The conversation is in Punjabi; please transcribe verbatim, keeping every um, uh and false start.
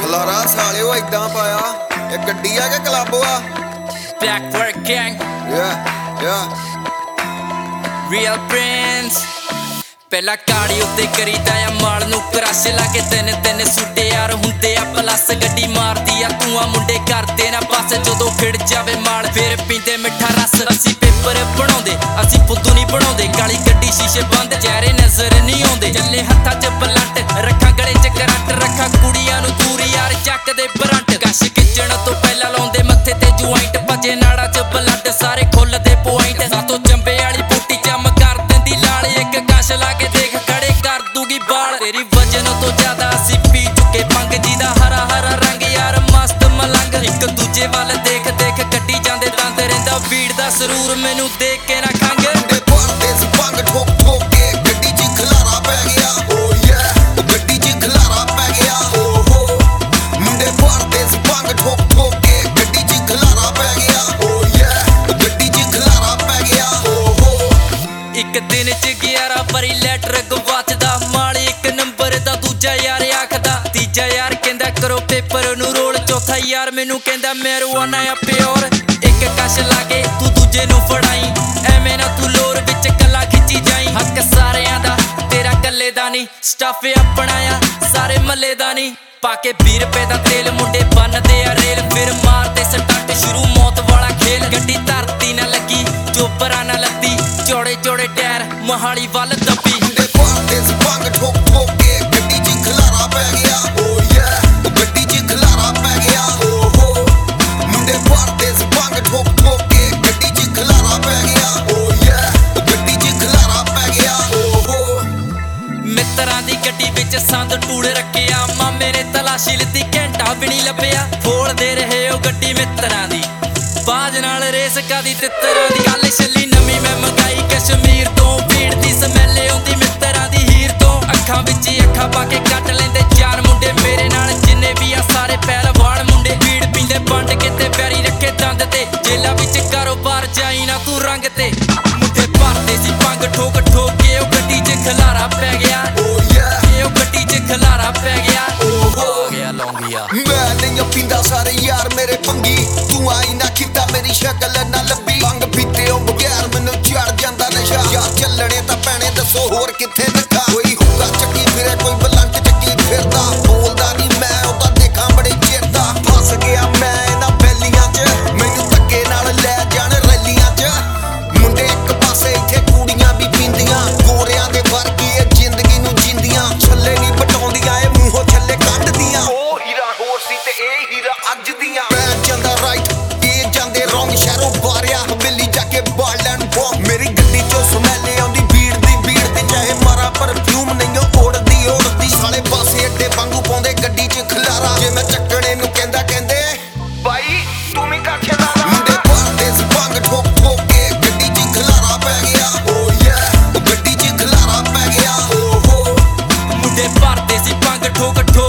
ਖਲਾਰਾ ਸਾਲਿਓ ਇਦਾਂ ਪਾਇਆ ਇਹ ਗੱਡੀ ਆ ਕਿ ਕਲੱਬ ਆ Backward gang yeah yeah Real Prince ਪਹਿਲਾ ਕਾੜੀ ਉੱਤੇ ਕਰੀਦਾ ਆ ਮਾਲ ਨੂੰ ਕ੍ਰਸ਼ ਲਾ ਕੇ ਤਿੰਨ ਤਿੰਨ ਸੂਟੇ ਯਾਰ ਹੁੰਦੇ ਆ ਪਲੱਸ ਗੱਡੀ ਮਾਰਦੀ ਆ ਧੂਆਂ ਮੁੰਡੇ ਕਰਦੇ ਨਾ ਬਸ ਜਦੋਂ ਖਿੜ ਜਾਵੇ ਮਾਲ ਫੇਰ ਪੀਂਦੇ ਮਿੱਠਾ ਰਸ ਅਸੀਂ ਪੇਪਰ ਬਣਾਉਂਦੇ ਅਸੀਂ ਫੁੱਦੂ ਨਹੀਂ ਬਣਾਉਂਦੇ ਕਾਲੀ ਗੱਡੀ ਸ਼ੀਸ਼ੇ ਬੰਦ ਚਿਹਰੇ ਨਜ਼ਰ ਨਹੀਂ ਆਉਂਦੇ ਚੱਲੇ ਹੱਥਾਂ 'ਚ ਬਲੱਟ ਰੱਖਾਂ ਗਲੇ 'ਚ ਕਰੰਟ ਰੱਖਾਂ ਕੁੜੀਆਂ ਨੂੰ ਦੂਰ ਯਾਰ ਚੱਕਦੇ ਬਰੰਟ ਕਸ਼ ਖਿੱਚਣ ਤੋਂ ਪਹਿਲਾਂ ਲਾਉਂਦੇ ਮੱਥੇ ਤੇ ਜੁਆਇੰਟ ਭਜੇ ਨਾੜਾਂ 'ਚ ਬਲੱਡ ਸਾਰੇ ਖੁੱਲਦੇ ਪੁਆਇੰਟ ਸਾਤੋਂ ਚੰਬੇ ਵਾਲੀ ਬੂਟੀ ਚਮ ਕਰ ਦਿੰਦੀ ਲਾਲ ਇੱਕ ਕਸ਼ ਲਾ ਕੇ ਦੇਖ ਖੜੇ ਕਰ ਦੂਗੀ ਬਾਲ ਤੇਰੀ ਵਜਨ ਤੋਂ ਜ਼ਿਆਦਾ ਅਸੀਂ ਪੀ ਚੁੱਕੇ ਪੰਗ ਜੀ ਦਾ ਹਰਾ ਹਰਾ ਰੰਗ ਯਾਰ ਮਸਤ ਮਲੰਗ ਇੱਕ ਦੂਜੇ ਵੱਲ ਦੇਖ ਦੇਖ ਕੱਢੀ ਜਾਂਦੇ ਦੰਦ ਰਹਿੰਦਾ ਭੀੜ ਦਾ ਸਰੂਰ ਮੈਨੂੰ ਦੇਖ ਕੇ ਨਾ ਖੰਗ ਮੁੰਡੇ ਭਰਦੇ ਸੀ ਪੰਗ ਠੋਕ ਠੋਕ ਕੇ ਗੱਡੀ 'ਚ ਖਲਾਰਾ ਪੈ ਗਿਆ ਓ ਯਾ ਉਹ ਗੱਡੀ 'ਚ ਖਲਾਰਾ ਪੈ ਗਿਆ ਓ ਹੋ ਮੁੰਡੇ ਭਰਦੇ ਸੀ ਪੰਗ ਠੋਕ ਠੋਕ ਕੇ ਗੱਡੀ 'ਚ ਖਲਾਰਾ ਪੈ ਗਿਆ ਓ ਯਾ ਉਹ ਗੱਡੀ 'ਚ ਖਲਾਰਾ ਪੈ ਗਿਆ ਓ ਹੋ ਇੱਕ ਦਿਨ 'ਚ ਗਿਆਰਾਂ ਵਾਰੀ ਲੈਟਰ ਗਵਾਚਦਾ ਮਾਲ ਇੱਕ ਨੰਬਰ ਦਾ ਦੂਜਾ ਯਾਰ ਆਖਦਾ ਤੀਜਾ ਯਾਰ ਕਹਿੰਦਾ ਕਰੋ ਪੇਪਰ ਨੂੰ ਰੋਲ ਚੌਥਾ ਯਾਰ ਮੈਨੂੰ ਕਹਿੰਦਾ ਮੈਰਵਾਨਾ ਆ ਪਿਓਰ ਇੱਕ ਕਸ਼ ਲਾ ਕੇ ਤੂੰ ਦੂਜੇ ਨੂੰ ਫੜਾਈ ਐਵੇਂ ਨਾ ਤੂੰ ਲੋਰ ਵਿੱਚ ਕੱਲਾ ਖਿੱਚੀ ਜਾਈ ਹੱਕ ਸਾਰਿਆਂ ਦਾ ਤੇਰਾ ਕੱਲੇ ਦਾ ਨਹੀਂ ਸਟੱਫ ਆਪਣਾ ਆ ਸਾਰੇ ਮੱਲੇ ਦਾ ਨਹੀਂ ਪਾ ਕੇ ਵੀਹ ਰੁਪਏ ਦਾ ਤੇਲ ਮੁੰਡੇ ਬੰਨਦੇ ਆ ਰੇਲ ਫਿਰ ਮਾਰਦੇ ਸਟੰਟ ਸ਼ੁਰੂ ਮੌਤ ਵਾਲਾ ਖੇਲ ਗੱਡੀ ਧਰਤੀ ਨਾ ਲੱਗੀ ਚੋਪਰਾਂ ਨਾ ਲੱਦੀ ਚੌੜੇ ਚੌੜੇ ਟਾਇਰ ਮੋਹਾਲੀ ਵੱਲ ਦੱਬੀ ਮੁੰਡੇ ਭਰਦੇ ਸੀ ਪੰਗ ਠੋਕ ਠੋਕ ਕੇ ਗੱਡੀ 'ਚ ਖਲਾਰਾ ਪੈ ਗਿਆ ਓ ਯਾ ਉਹ ਗੱਡੀ 'ਚ ਖਲਾਰਾ ਪੈ ਗਿਆ ਓ ਹੋ ਮੁੰਡੇ ਭਰਦੇ ਸੀ ਪੰਗ ਠੋਕ ਠੋਕ ਕੇ ਗੱਡੀ 'ਚ ਖਲਾਰਾ ਪੈ ਗਿਆ ਓ ਯਾ ਉਹ ਗੱਡੀ 'ਚ ਖਲਾਰਾ ਪੈ ਗਿਆ ਓ ਹੋ ਮਿੱਤਰਾਂ ਦੀ ਗੱਡੀ ਵਿੱਚ ਸੰਦ ਟੂੜ ਰੱਖਿਆ ਮਾਮੇ ਨੇ ਤਲਾਸ਼ੀ ਲਿੱਤੀ ਘੰਟਾ ਵੀ ਨਹੀਂ ਲੱਭਿਆ ਫੋਲਦੇ ਰਹੇ ਉਹ ਗੱਡੀ ਮਿੱਤਰਾਂ ਦੀ ਬਾਜ ਨਾਲ ਰੇਸ ਕਾਦੀ ਤਿੱਤਰਾਂ ਦੀ ਗੱਲ ਛੱਲੀ ਨਵੀਂ ਮੈਂ ਮੰਗਾਈ ਕਸ਼ਮੀਰ ਤੋਂ ਭੀੜ ਦੀ ਸਮੈਲ ਆਉਂਦੀ ਮਿੱਤਰਾਂ ਦੀ ਹੀਰ ਤੋਂ ਅੱਖਾਂ ਵਿੱਚ ਅੱਖਾਂ ਪਾ ਕੇ ਕੱਟ ਲੈਂਦੇ ਚਾਰ ਮੁੰਡੇ ਮੇਰੇ ਨਾਲ ਜਿੰਨੇ ਵੀ ਆ ਸਾਰੇ ਪਹਿਲਵਾਨ ਮੁੰਡੇ ਭੀੜ ਪੀਂਦੇ ਵੰਡ ਕੇ ਤੇ ਪਿਆਰੀ ਰੱਖੇ ਦੰਦ ਤੇ ਜੇਲਾਂ ਵਿੱਚ ਕਾਰੋਬਾਰ ਜਾਈ ਨਾ ਤੂੰ ਰੰਗ ਤੇ ਮੁੰਡੇ ਭਰਦੇ ਸੀ ਪੰਗ ਠੋਕ ਠੋਕ ਕੇ ਉਹ ਗੱਡੀ 'ਚ ਖਲਾਰਾ ਪੈ ਗਿਆ ਓ ਯਾ ਉਹ ਗੱਡੀ 'ਚ ਖਲਾਰਾ ਪੈ ਗਿਆ ਓ ਹੋ ਗਿਆ ਲੌਂਗੀਆ ਮੈਂ ਨਹੀਂ ਪੀਂਦਾ ਸਾਰੇ ਯਾਰ ਮੇਰੇ ਪੰਗੀ ਤੂੰ ਆਈ ਨਾ ਕੀਤਾ ਮੇਰੀ ਸ਼ਕਲ ਨਾ ਲੱਭੀ ਪੰਗ ਪੀਤੇ ਉਹ ਬਗੈਰ ਮੈਨੂੰ ਚੜ ਜਾਂਦਾ ਨਸ਼ਾ ਯਾਰ ਚੱਲਣੇ ਤਾਂ ਪੈਣੇ ਦੱਸੋ ਹੋਰ ਕਿੱਥੇ ਨੱਠਾ ਕੋਈ ਹੁੱਕਾ ਚੱਕੀ ਫਿਰੇ ਕੋਈ ਬਲੰਕ ਚੱਕੀ ਫਿਰਦਾ ਬੋਲਦਾ ਨਹੀਂ ਮੈਂ ਉਹ ਤਾਂ ਦੇਖਾਂ ਬੜੇ ਚਿਰ ਦਾ ਫਸ ਗਿਆ ਮੈਂ ਇਹਨਾਂ ਬੈਲੀਆਂ 'ਚ ਮੈਨੂੰ ਧੱਕੇ ਨਾਲ ਲੈ ਜਾਣ ਰੈਲੀਆਂ 'ਚ ਮੁੰਡੇ ਇੱਕ ਪਾਸੇ ਇੱਥੇ ਕੁੜੀਆਂ ਵੀ ਪੀਂਦੀਆਂ ਗੋਰਿਆਂ ਦੇ ਵਰਗੀ ਇਹ ਜ਼ਿੰਦਗੀ ਨੂੰ ਜਿੰਦੀਆਂ ਛੱਲੇ ਨਹੀਂ ਪਟਾਉਂਦੀਆਂ ਇਹ ਮੂੰਹੋਂ ਛੱਲੇ ਕੱਢਦੀਆਂ ਉਹ ਹੀਰਾ ਹੋਰ ਸੀ ਤੇ ਇਹ ਹੀਰਾ ਅੱਜ ਦੀਆਂ ਮੈਂ ਜਾਂਦਾ ਰਾਈਟ ਇਹ ਜਾਂਦੇ ਰੌਂਗ ਸ਼ਹਿਰੋਂ ਬਾਰਿਆ ਹਵੇਲੀ ਜਾ ਕੇ ਬਾਲਣ ਬੋਮ ਮੇਰੀ ਗੱਡੀ 'ਚੋਂ ਸਮੈਲ ਆਉਂਦੀ ਭੀੜ ਦੀ ਭੀੜ ਤੇ ਚਾਹੇ ਮਾਰਾ ਪਰਫਿਊਮ ਨਹੀਂ ਓੜਦੀ ਓੜਦੀ ਸਾਲੇ ਪਾਸੇ ਅੱਡੇ ਵਾਂਗੂ ਪਾਉਂਦੇ ਗੱਡੀ 'ਚ ਖਲਾਰਾ ਜੇ ਮੈਂ ਚੱਕਣੇ ਨੂੰ ਕਹਿੰਦਾ ਕਹਿੰਦੇ ਬਾਈ ਤੂੰ ਵੀ ਕਰ ਛਲਾਰਾ ਮੁੰਡੇ ਭਰਦੇ ਸੀ ਪੰਗ ਠੋਕ ਠੋਕ ਕੇ ਗੱਡੀ 'ਚ ਖਲਾਰਾ ਪੈ ਗਿਆ ਓ ਯਾ ਉਹ ਗੱਡੀ 'ਚ ਖਲਾਰਾ ਪੈ ਗਿਆ ਓ ਹੋ ਮੁੰਡੇ ਭਰਦੇ ਸੀ ਪੰਗ ਠੋਕ ਠੋਕ